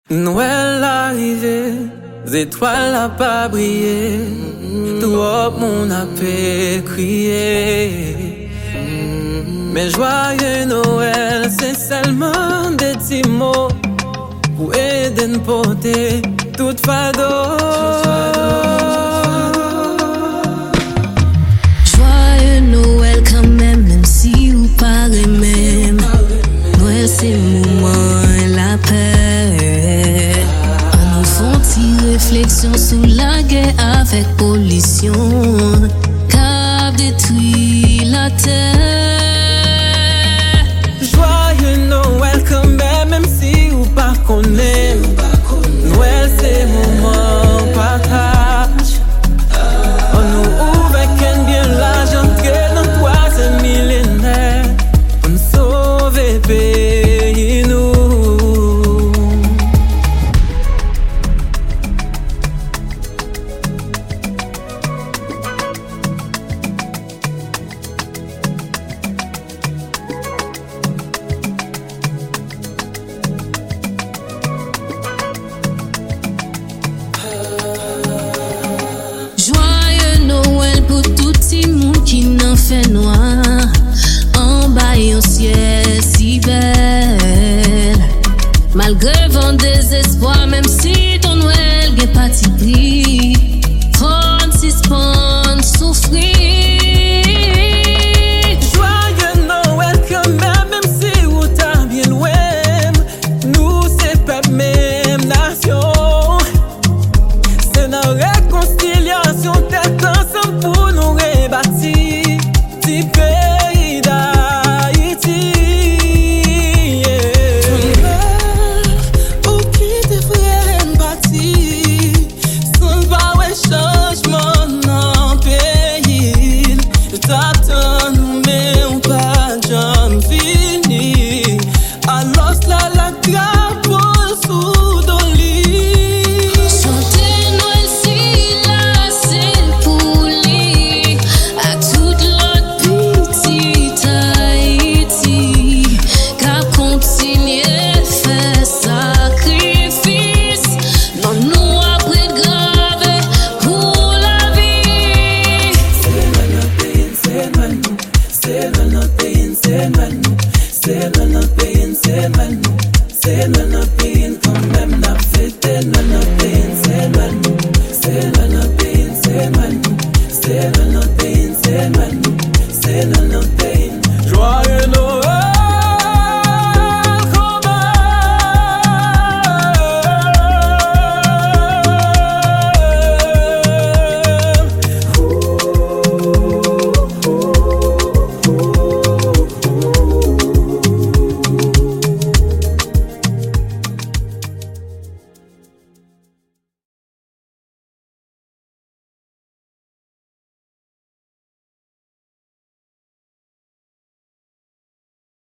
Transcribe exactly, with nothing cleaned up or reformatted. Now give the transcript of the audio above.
Noël arrivé, les étoiles n'a pas brillé, tout le monde a pu crier. Mais joyeux Noël, c'est seulement des petits mots pour aider à porter toute fado. Joyeux Noël quand même, même si vous parlez même. Noël c'est moment la paix. On nous font réflexion sur la guerre avec pollution, cap détruit la terre. Joyeux Noël quand même, même si vous pas connaissez. Noël c'est moment partage. On nous ouvre qu'un bien l'argent que dans troisième millénaire. On sauve pays nous. Fait noir, en bas un ciel si belle. Malgré vent désespoir, même si ton Noël n'est pas pris, faut suspendre, souffrir. Joyeux Noël quand même, même si vous t'as bien loin. Nous c'est pas même nation. C'est la réconciliation tête ensemble pour nous rebâtir. Pays d'Haïti, yeah. Ou qui devrait bâtir sans voir un changement dans le pays. T'attends nous mais on pas jamais fini. Alors là la grappe sous ton lit. Chanter Noël si là c'est pour lui. À toute c'est le notre pays, c'est le nous. C'est le notre pays quand même n'a fait. C'est le notre pays, c'est le nous. C'est le notre pays, c'est le nous. C'est le notre pays, c'est le nous. C'est le notre pays.